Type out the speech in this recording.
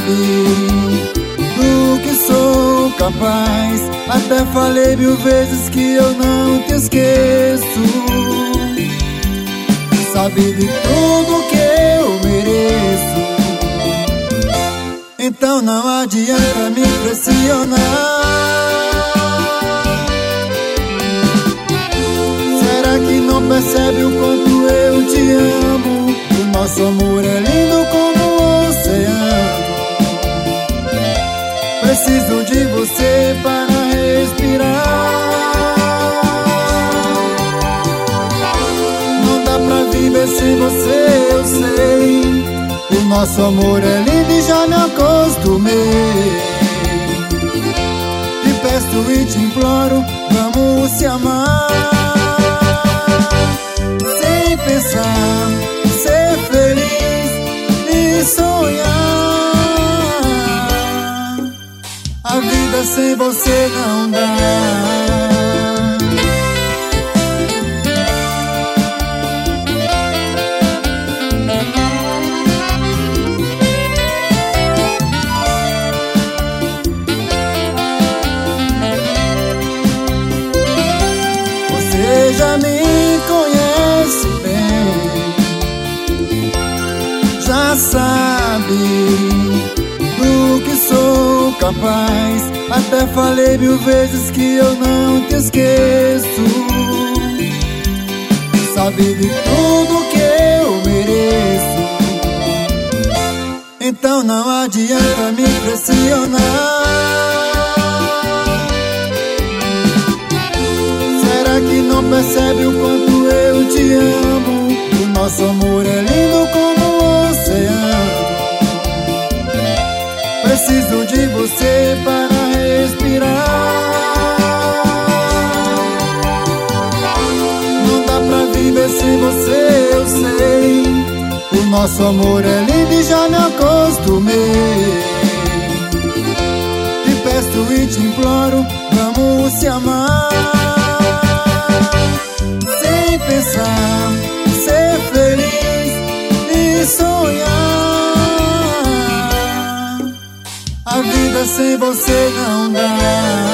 sabe do que sou capaz. Até falei 1000 vezes que eu não te esqueço. Sabe de tudo que eu mereço. Então não adianta me pressionar. Será que não percebe o quanto eu te amo? O nosso amor é lindo como o oceano. Preciso de você para respirar. Não dá pra viver sem você, eu sei. O nosso amor é lindo e já me acostumei. Te peço e te imploro, vamos se amar. Sem pensar, ser feliz e sonhar. A vida sem você não dá. Você já me conhece bem, já sabe do que sou capaz. Até falei 1000 vezes que eu não te esqueço. Sabe de tudo que eu mereço. Então não adianta me pressionar. Será que não percebe o quanto eu te amo? O nosso amor é lindo como o oceano. Preciso de você para respirar. Não dá pra viver sem você, eu sei. O nosso amor é lindo e já me acostumei. Te peço e te imploro, vamos se amar. Sem pensar, ser feliz e sonhar. A vida sem você não dá.